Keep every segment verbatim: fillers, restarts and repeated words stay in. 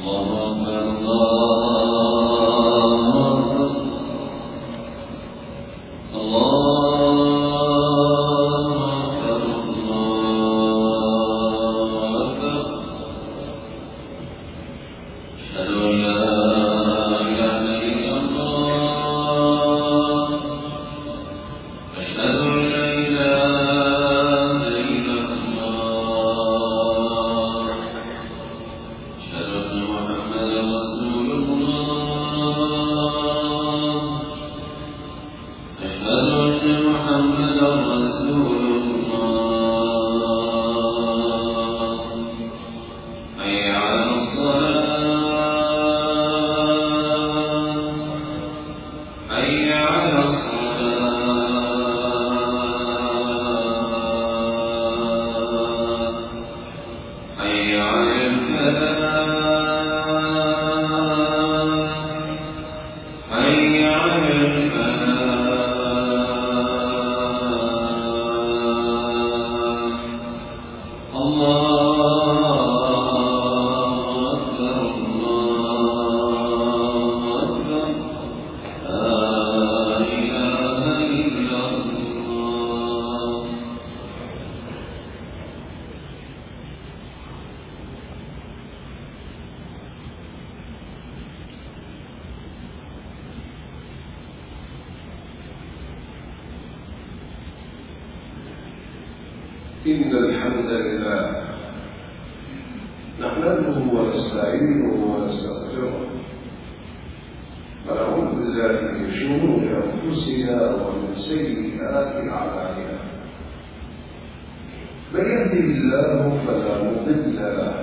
إن الحمد لله نحمده ونستعينه ونستغفره ونعوذ بالله من شرور أنفسنا ومن سيئات أعمالنا. من يهده الله فلا مضل له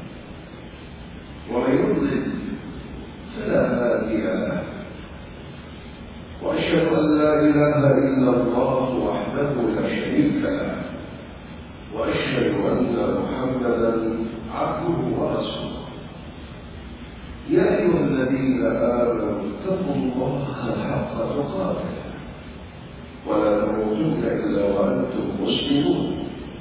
ومن يضلل فلا هادي له، وأشهد أن لا إله إلا الله وحده لا شريك له، وأشهد أن محمدا عبده ورسوله. يا أيها الذين آمنوا اتقوا الله حق تقاته ولا تموتن إلا وأنتم مسلمون.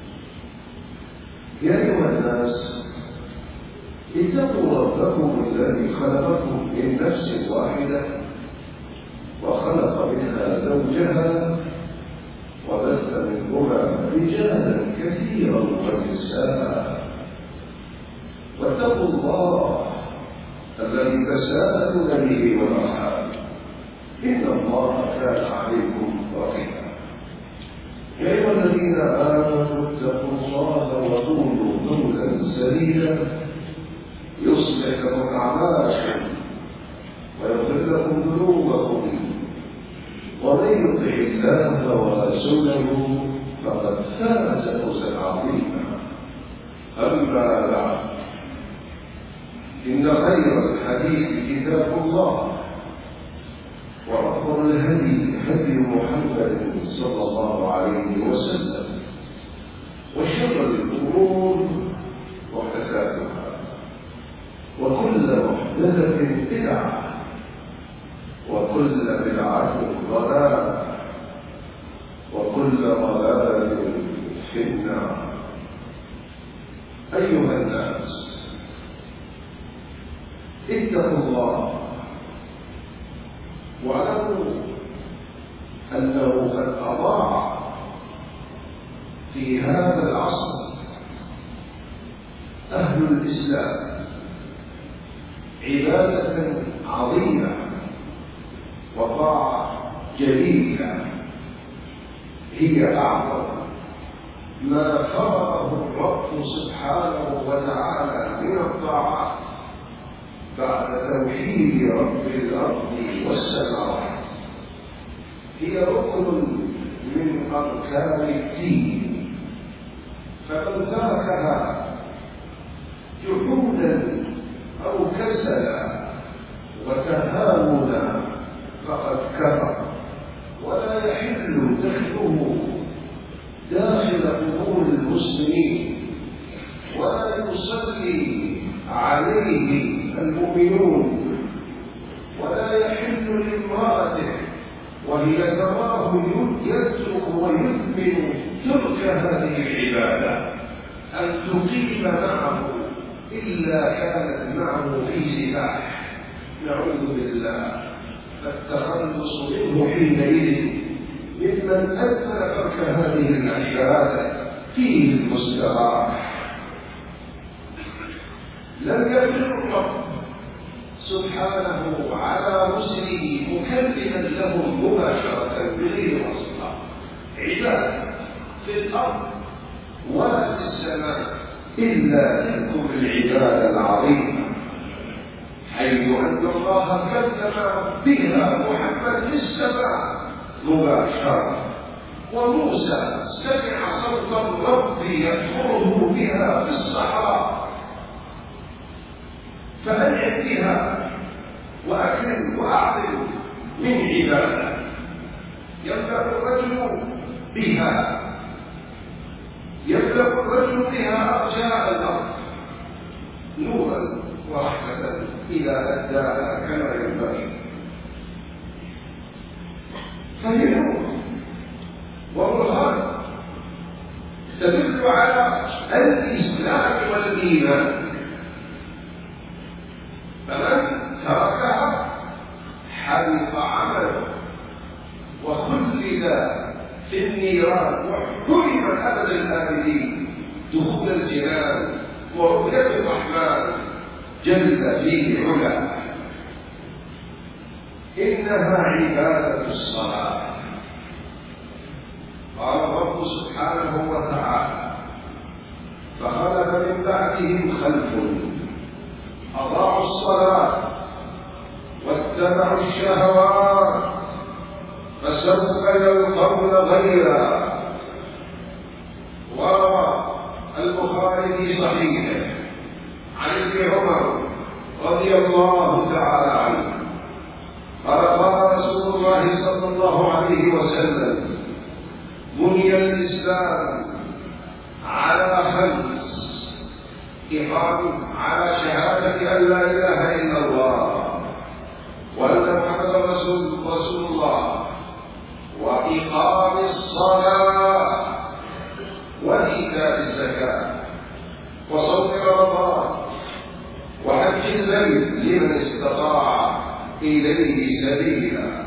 يا أيها الناس اتقوا ربكم الذي خلقكم من نفس واحدة وخلق منها زوجها وبث منهما رجالا كثيرا ونساء، واتقوا الله الذي تساءلون به والأرحام إن الله كان عليكم رقيبا. يا أيها الذين آمنوا اتقوا الله وقولوا قولا سديدا يصلح لكم أعمالكم ويغفر لكم ذنوبكم، ومن يطع الله ورسوله فقد فاز فوزا عظيما. أما بعد، إن خير الحديث كتاب الله، وأفضل الهدي هدي محمد صلى الله عليه وسلم، وشر الأمور محدثاتها، وكل محدثة بدعة، وكل بدعة ضلالة، وكل ضلالة في النار. أيها الناس اتقوا الله واعلموا أنه قد أضاع في هذا العصر أهل الإسلام عبادة عظيمة وطاعة جليلة هي أعظم ما فرضه الرب سبحانه وتعالى من الطاعات بعد توحيد رب الأرض والسماوات. هي ركن من أركان الدين، فمن تركها جحودا أو كسلا وتهاونا فقد كفر، ولا يحل دخله داخل قبور المسلمين، ولا يصلي عليه المؤمنون، ولا يحل لامرأته وهي تراه يترك ويثمن ترك هذه العبادة أن تقيم معه إلا كانت معه في سلاح نعوذ بالله، فالتخلص منه حينئذ ممن أدى ترك هذه العبادة فيه المستراح. لم يكن الرب سبحانه على رسله مكلما لهم مباشرة بغير واسطة عباد في الأرض ولا في السماء إلا تلكم العبادة العظيمة، حيث أن الله كلم بها محمد في السماء مباشرة، وموسى سمع صوت الرب يأمره بها في الصحراء، فأنعم بها وأكرم وأعظم من عبادة يبلغ الرجل بها يبلغ الرجل بها أرجاء الأرض نورا ورحمة إذا أداها كما ينبغي، فهي نور وبرهان تدل على الإسلام والإيمان، فمن تركها حبط عمله وخلد في النيران وحرم أبد الآبدين دخول الجنان ورؤية الرحمن جل في علاه. إنها عبادة الصلاة. قال الرب سبحانه وتعالى: فخلف من بعدهم خلف أضاعوا الصلاة واتبعوا الشهوات فسوف يلقون غيا. وروى البخاري في صحيحه عن ابن عمر رضي الله تعالى عنه قال: قال رسول الله صلى الله عليه وسلم: بني الإسلام على خمس: إقام على شهادة أن لا إله إلا الله وأن محمدا رسول رسول الله، وإقام الصلاة، وإيتاء الزكاة، وصوم رمضان، وحج البيت لمن استطاع إليه سبيلا.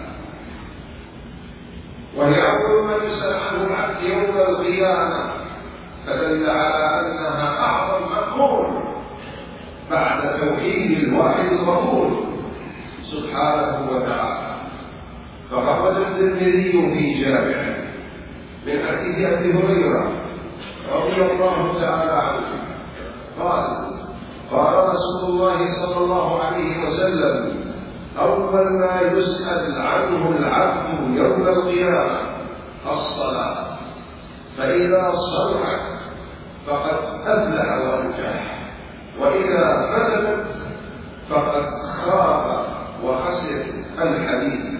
وهي أول ما يسأل عنه العبد يوم القيامة، فدل على أنها أعظم مأمور بعد توحيد الواحد الغفور سبحانه وتعالى. فخرج الترمذي في جامعه من حديث أبي هريرة رضي الله تعالى عنه قال: قال رسول الله صلى الله عليه وسلم: أول ما يسأل عنه العبد يوم القيامة الصلاة، فإذا صلحت فقد أفلح وأنجح، وإذا فسدت فقد خاب وخسر الحديث.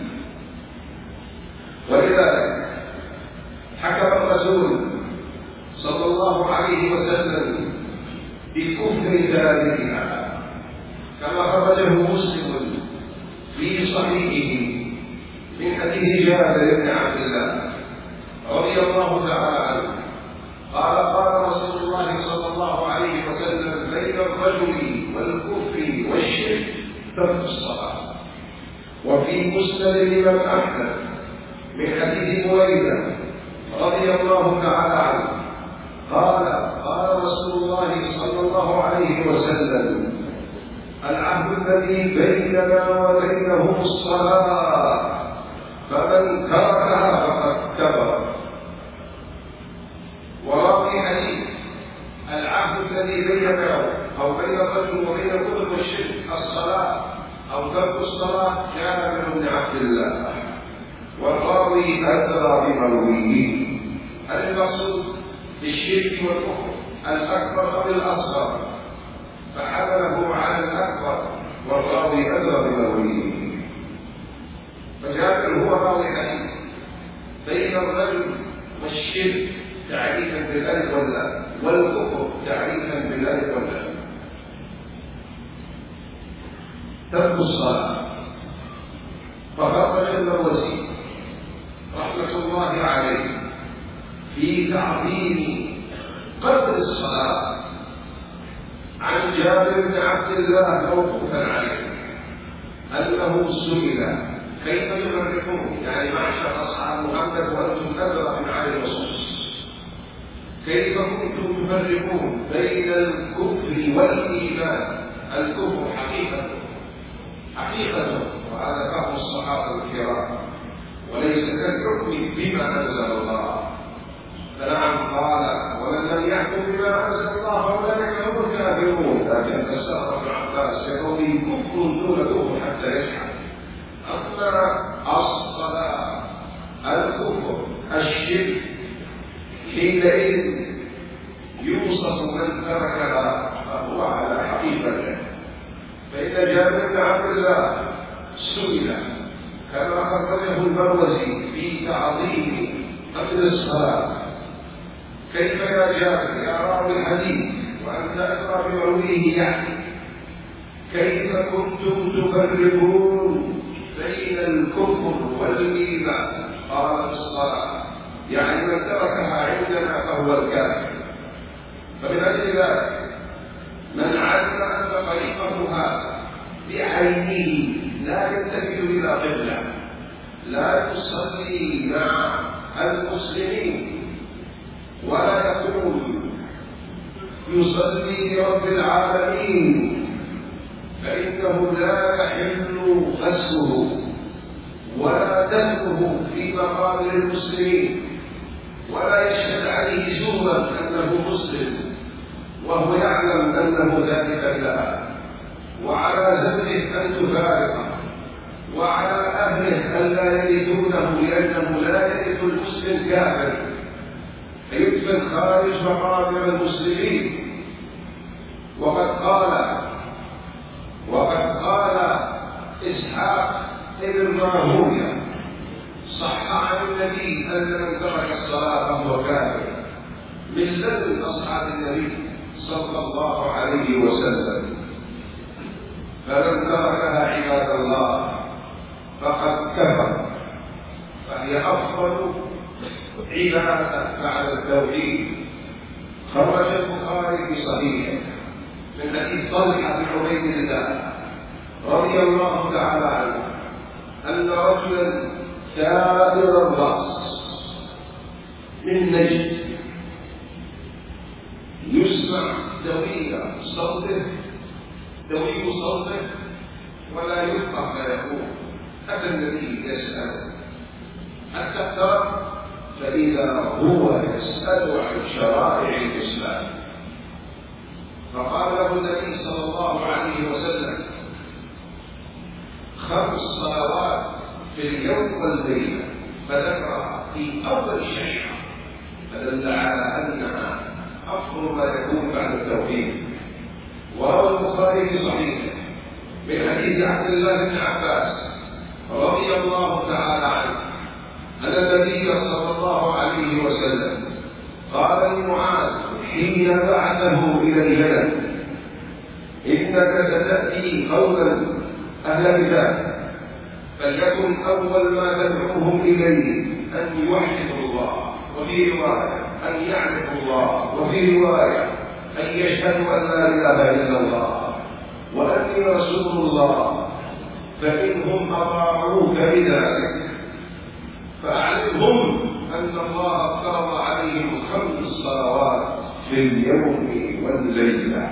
ولذلك حكم الرسول صلى الله عليه وسلم بكفر تاركها، كما خرجه مسلم في صحيحه من حديث جابر بن عبد الله رضي الله تعالى عنه قال: قال رسول الله صلى الله عليه وسلم: بين الرجل والكفر والشرك ترك الصلاة. وفي مسند الإمام أحمد من حديث بريدة رضي الله تعالى عنه قال: قال رسول الله صلى الله عليه وسلم: العهد الذي بيننا وبينهم الصلاة، فمن تركها فقد كفر. وراوي حديث العهد الذي بيننا أو بين الرجل وبين الكفر والشرك الصلاة أو ترك الصلاة كان من ابن عبد الله، والراوي أدرى بمرويه. المقصود بالشرك والكفر الأكبر أو الأصغر، فحمله على الأكبر، والراوي أدرى بمرويه. فجابر هو راوي حديث بين الرجل والشرك تعريفا بالألف واللام، والكفر تعريفا بالألف واللام. ترك الصلاة. فخرج المروزي رحمة الله عليه في تعظيم قدر الصلاة عن جابر بن عبد الله موقوفا عليه أنه سئل كيف يفرقون، يعني معشر أصحاب محمد وأنتم أدرى من عن النصوص، كيف كنتم تفرقون بين الكفر والإيمان؟ الكفر حقيقة حقيقة وهذا فهم الصحابة الكرام، وليس كالحكم بما أنزل الله. فنعم قال ومن لم يحكم بما أنزل الله فأولئك هم الكافرون، لكن فسر ابن عباس يقول كفر دون كفر حتى يشحن. أما الصلاة الكفر الشرك حينئذ يوصف من تركها فهو على حقيقته. فإن جابر بن عبد الله سئل كما خرجه المروزي في تعظيم أمر الصلاة: كيف يا جابر يا راوي الحديث وأنت أدرى بمرويه يعني كيف كنتم تفرقون بين الكفر والإيمان؟ قال الصلاة، يعني من تركها عندنا فهو الكافر. فمن أجل ذلك من علم أن طريقه هذا بعينه لا يلتفت إلى قبلة، لا يصلي مع المسلمين ولا يقول يصلي لرب العالمين، فإنه لا يحل غسله ولا دفنه في مقام المسلمين، ولا يشهد عليه زورا أنه مسلم وهو يعلم أنه ذلك لها، وعلى زوجه أن تفارقه، وعلى أهله أن لا يرثونه لأنه لا يرث المسلم كافر فيدفن خارج مقام المسلمين. وقد قال وقد قال إسحاق ابن راهويه صح عن النبي أن من ترك الصلاة فهو كافر من لدن أصحاب النبي صلى الله عليه وسلم. فمن تركها عباد الله فقد كفر، فهي أفضل عبادة بعد التوحيد. خرج البخاري في صحيحه من حديث طلحة بن عبيد الله رضي الله تعالى عنه أن رجلا كابر الرأس من نجد يسمع دوي صوته دوي صوته ولا يفقه ما يقول. أتى النبي يسأل حتى اقترب فإذا هو يسأل عن شرائع الإسلام، فقال له النبي صلى الله عليه وسلم: خمس صلوات في اليوم والليلة، فذكرها في أول شيء فدل على أنها أفضل ما يكون بعد التوحيد. وروى البخاري في صحيحه من حديث عبد الله بن عباس رضي الله تعالى عنه أن النبي صلى الله عليه وسلم قال لمعاذ حين بعثه إلى اليمن: إنك ستأتي قوما أهل كتاب، فليكن أول ما تدعوهم إليه أن يوحدوا الله، وفي رواية أن يعرفوا الله، وفي رواية أن يشهدوا أن لا إله إلا الله وأني رسول الله، فإنهم أطاعوك بذلك فأعلمهم أن الله افترض عليهم خمس صلوات في اليوم والليلة.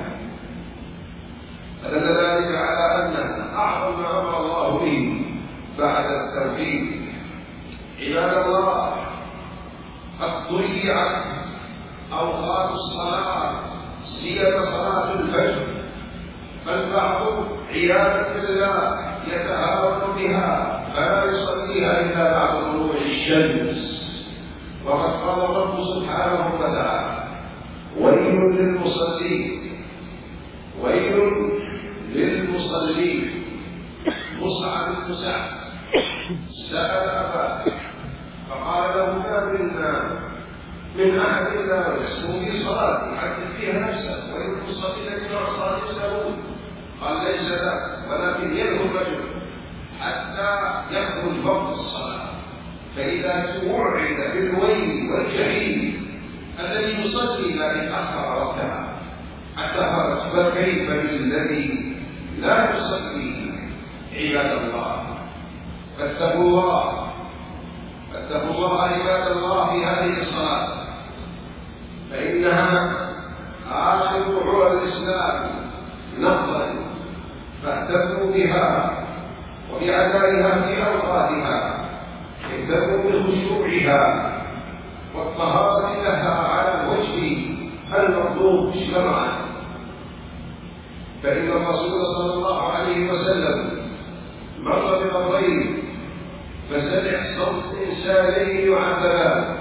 فدل ذلك على أن أعظم ما أمر الله به بعد التوحيد. عباد الله، قد ضيعت أوقات الصلاة سيما صلاة الفجر، فالبعض عياذا بالله يتهاون بها فلا يصليها إلا بعد طلوع الشمس. وقد قال الرب سبحانه وتعالى: ويل للمصلين ويل للمصلين. مصعب بن سعد سأل أباه فقال له: ما منا من أحد لا يسمو في صلاة يحدث فيها نفسه ويصلي كما صلى يسلمون. قال: ليس ذاك، ولكن يلهو الرجل حتى يخرج وقت الصلاة، فإذا توعد بالويل والجحيم الذي يصلي لا يتأخر وقتها اعتبرت فكيف بالذي لا يصلي؟ عباد الله، فاتقوا الله، فاتقوا الله عباد الله في هذه الصلاة، فإنها آخر عرى الإسلام نقضا، فاهتموا بها وبأدائها في أوقاتها، اهتموا بخشوعها والطهارة لها على الوجه المطلوب شرعا. فإن الرسول صلى الله عليه وسلم مر بقبرين فسمع صوت إنسانين يعذبان،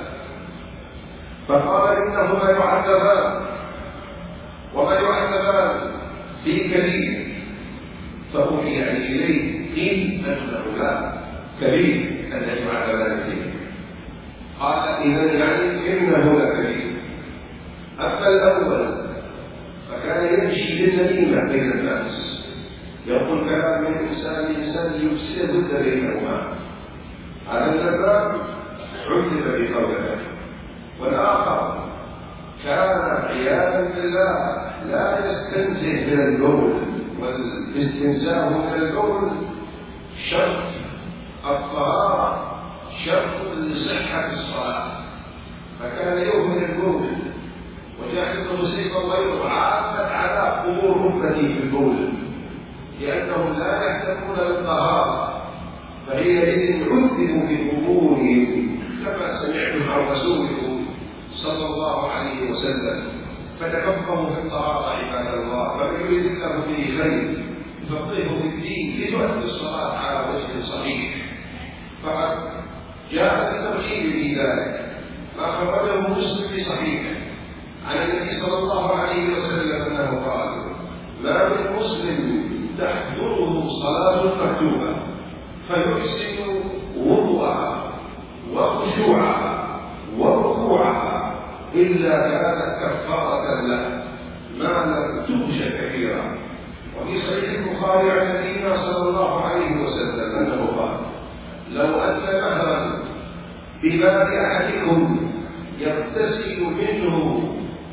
فقال إنهما يعذبان، وما يعذبان في كبير، فأوحي إليه قيل أنه لا كبير الذي يعذبان فيه. قال إذا يعني إنه لكبير. أما الأول فكان يمشي بالنميمة بين الناس، يقول كلام من إنسان لإنسان يفسد ود بينهما، هذا النبات عذب بقوله. والآخر كان عياذا بالله لا يستنزه من البول، والاستنزاه من البول شرط الطهارة، شرط لصحة الصلاة، فكان يهمل البول وجعلته سيفا غيره عامة على قبور أمتي في البول، لأنهم لا يهتمون بالطهارة، فحينئذ عذبوا في قبورهم كما سمعتم عن رسوله صلى الله عليه وسلم. فتفقهوا في الطهارة عباد الله، فمن يريد الله به خير يفقهه في الدين لتؤدي الصلاة على وجه صحيح. فقد جاء الترغيب في ذلك ما خرجه مسلم في صحيحه عن النبي صلى الله عليه وسلم أنه قال: ما من مسلم تحضره صلاة مكتوبة فيحسن وضوءها وخشوعها وركوعها إلا كانت كفارة له ما لم تغش كثيرا. وفي صحيح البخاري عن نبينا صلى الله عليه وسلم أنه قال: لو أن نهرا بباب أحدكم يغتسل منه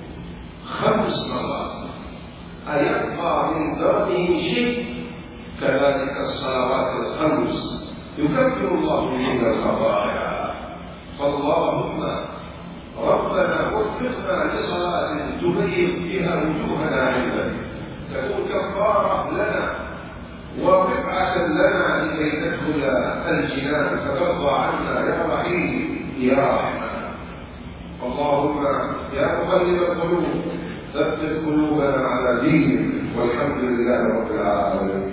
خمس مرات أيبقى من دربه شيء؟ كذلك الصلوات الخمس يكفر الله بهن الخطايا. فاللهم ربنا وفقنا لصلاة تبيض فيها وجوهنا عندك، تكون كفارة لنا ورفعة لنا لكي ندخل الجنان، فترضى عنا يا رحيم يا رحمن. اللهم يا مقلب القلوب ثبت قلوبنا على دينك، والحمد لله رب العالمين.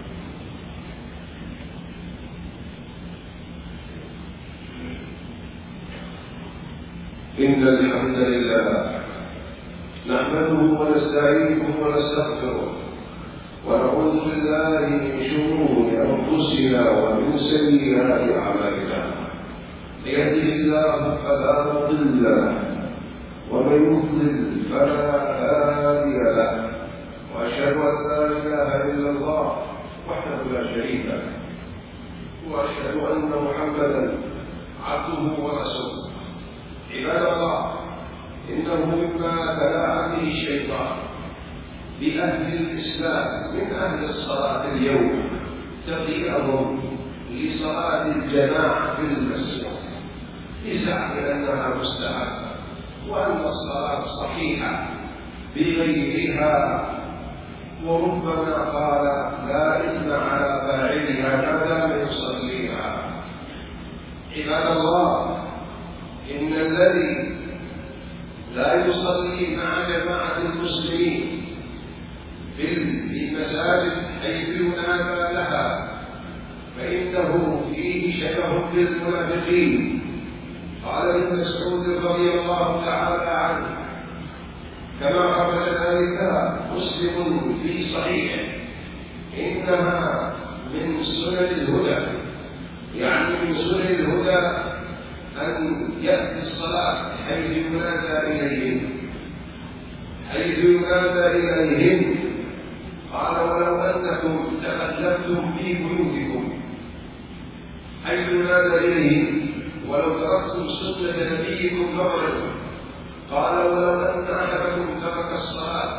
إن الحمد لله نحمده ونستعينه ونستغفره، ونعوذ بالله من شرور أنفسنا ومن سيئات أعمالنا. يهده الله فلا مضل له، ومن يضلل فلا هادي له، وأشهد أن لا إله إلا الله وحده لا شريك له، وأشهد أن محمدا عبده ورسوله. عباد الله، إنه مما تلاعب به الشيطان بأهل الإسلام من أهل الصلاة اليوم تضيئهم لصلاة الجماعة في المسجد بزعم أنها مستحبة وأن الصلاة صحيحة بغيرها، وربما قال لا إثم على فاعلها ما دام يصليها. عباد الله، إن الذي لا يصلي مع جماعة المسلمين في المساجد حيث ينادى لها فإنه فيه شبه بالمنافقين. قال ابن مسعود رضي الله تعالى عنه كما خرج ذلك مسلم في صحيحه: إنها من سنن الهدى، يعني من سنن الهدى أن يأتي الصلاة حيث ينادى إليهم، حيث ينادى إليهم. قال: ولو أنكم تخلفتم في بيوتكم حيث ينادى إليهم ولو تركتم سنة نبيكم فضلا. قال: ولو أن أحدكم ترك الصلاة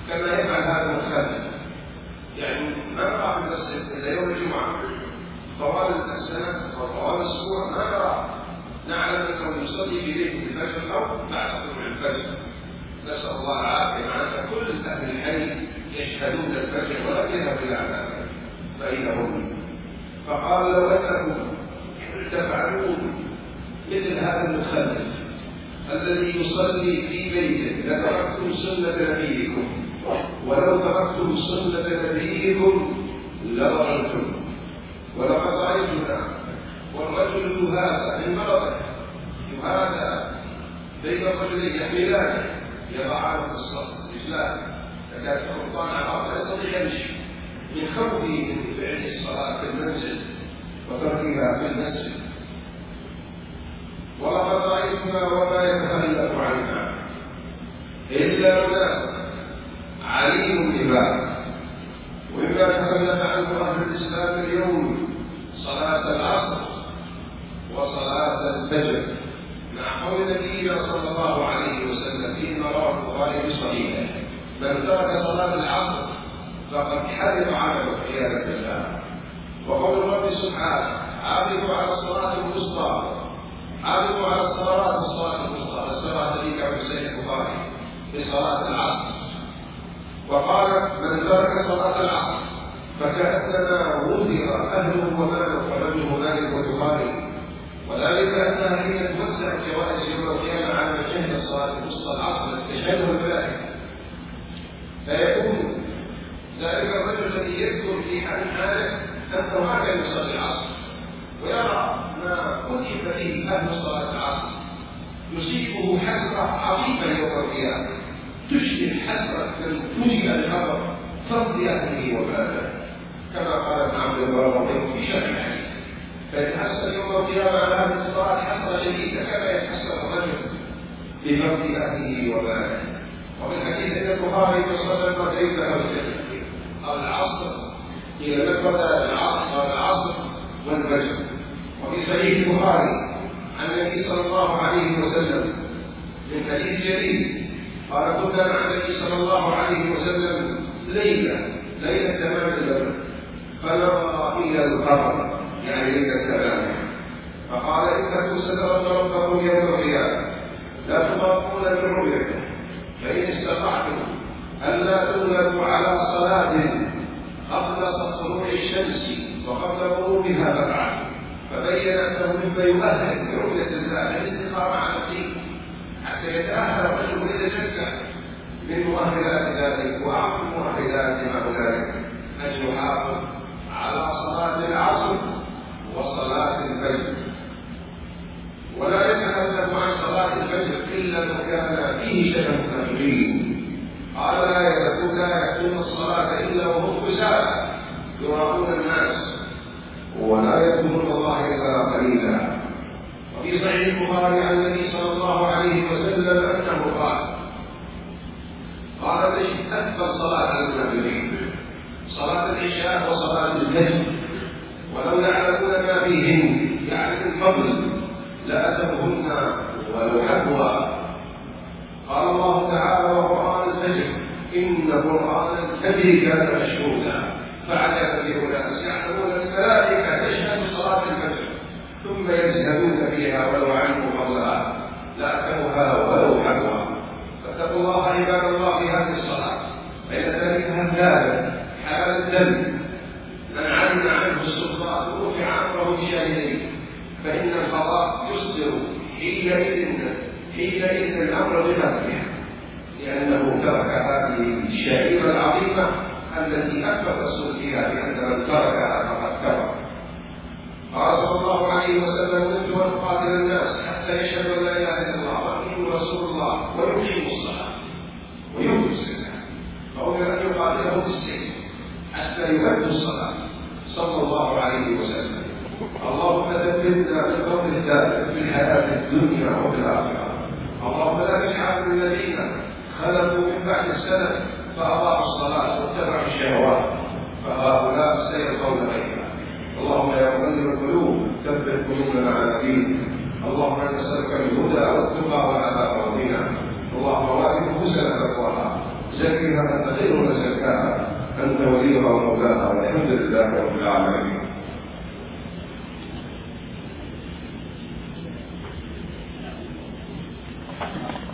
كما يفعل هذا المخالف. يعني ما نرى في المسجد إلا يوم الجمعة طوال السنة وطوال الأسبوع، ما نرى نعلم أنه يصلي في بيته الفجر أو بعد طلوع الفجر. نسأل الله العافية. معناتها كل أهل الحي يشهدون الفجر ولم يذهبوا إلى عذابه فإذا هم. فقال لو أنكم تفعلون مثل هذا المخلف الذي يصلي في بيته لتركتم سنة نبيكم، ولو تركتم سنة نبيكم لضللتم. ولقد رأيتنا والرجل يهادى من مرضه، يهادى بين الرجلين يحملانه يضعانه في الصف رجلان تكاد تخطان على لا يستطيع يمشي من خوفه من فعل الصلاة في المنزل وتركها في المسجد. ولقد رأيتنا وما يتخلف عنها إلا منافق عليم بها. ومما تخلف عنه أهل الإسلام اليوم صلاة العصر وصلاة الفجر، مع قول نبينا صلى الله عليه وسلم فيما رواه البخاري في صحيحه: من ترك صلاة العصر فقد حرم عمله عياذا بالله. وقول الرب سبحانه: حافظوا على الصلاة الوسطى، حافظوا على الصلوات والصلاة الوسطى، الصلاة التي كما في صحيح البخاري في صلاة العصر. وقال: من ترك صلاة العصر فكأنما غفر أهله وماله، ورجله مالك والبخاري. وذلك أنها حين توزع الجوائز يوم القيامة على من شهد الصلاة الوسطى العصر تشهده الملائكة، فيكون ذلك الرجل الذي يذكر في حال حاله أنه ما كان يصلي العصر ويرى ما كتب به أهل صلاة العصر، يصيبه حسرة عظيمة يوم القيامة تشبه حسرة من فوجئ بخبر فضل أهله وماله، كما قال ابن عبد البر في شرح الحديث: فيتحسر يوم القيامة على هذه الصلاة حسرة شديدة كما يتحسر الرجل بفضل أهله وماله. وفي الحديث أن البخاري صلى الله عليه وسلم العصر إلى نفذ العصر العصر والفجر. وفي صحيح البخاري عن النبي صلى الله عليه وسلم من حديث جليل قال: كنا مع النبي صلى الله عليه وسلم ليلة ليلة تمام البدر فنظر إلى القمر، يعني ليلة التمام، فقال: إنكم سترون ربكم يوم القيامة لا تضامون برؤيته، فإن استطعتم ألا تغلبوا على صلاة قبل طلوع الشمس وقبل غروبها فافعلوا. فبين أنه مما يؤهل برؤية الله الاستقامة على الدين حتى يتأهل الرجل ويتشجع من مؤهلات ذلك وأعظم مؤهلات هؤلاء أن يحافظ على صلاة العصر وصلاة الفجر، ولا يتخلف عن صلاة الفجر إلا لو كان فيه شبه تقليد. قال: لا يكون لا يأتون الصلاة إلا وهم كسالى يراءون الناس ولا يذكرون الله إلا قليلا. وفي صحيح البخاري عن النبي صلى الله عليه وسلم أنه قال: قال ليش أكثر صلاة على المسلمين صلاة العشاء وصلاة الفجر، ولو يعلمون ما فيهن يعني الفضل لأتوهن ولو حبوا. قال الله تعالى: وقرآن الفجر إن قرآن الفجر كان مشهودا. فعجب بأناس يعلمون الملائكة تشهد صلاة الفجر ثم يزهدون فيها ولو علموا فضلها لأتوها ولو حبوا. فاتقوا الله عباد الله في هذه الصلاة، فإن ذلك هدانا حال الدم من علم عنه السلطان رفع أمره بشاهدين، فإن القضاء يصدر حينئذ حينئذ الأمر بقدرها، لأنه ترك هذه الشعيرة العظيمة التي أكبر الرسول فيها بأن من تركها فقد كفر. قال صلى الله عليه وسلم: أمرت أن أقاتل الناس حتى يشهدوا أن لا إله إلا الله وأني رسول الله ويقيموا الصلاة ويؤتوا الزكاة. فأمر أن يقاتلهم بالسيف حتى يؤدوا الصلاة صلى الله عليه وسلم. اللهم ثبتنا بالقول الثابت في الحياة الدنيا وفي الآخرة. اللهم لا تجعل الذين خلقوا من بعد السلف فأضاعوا الصلاة واتبعوا الشهوات فهؤلاء سيلقون غيرها. اللهم يا مقلب القلوب ثبت قلوبنا على دينك. اللهم إنا نسألك الهدى والتقى والعفاف والغنى. اللهم وآت نفوسنا تقواها زكها أنت خير من زكاها أنت وليها ومولاها والحمد لله رب العالمين.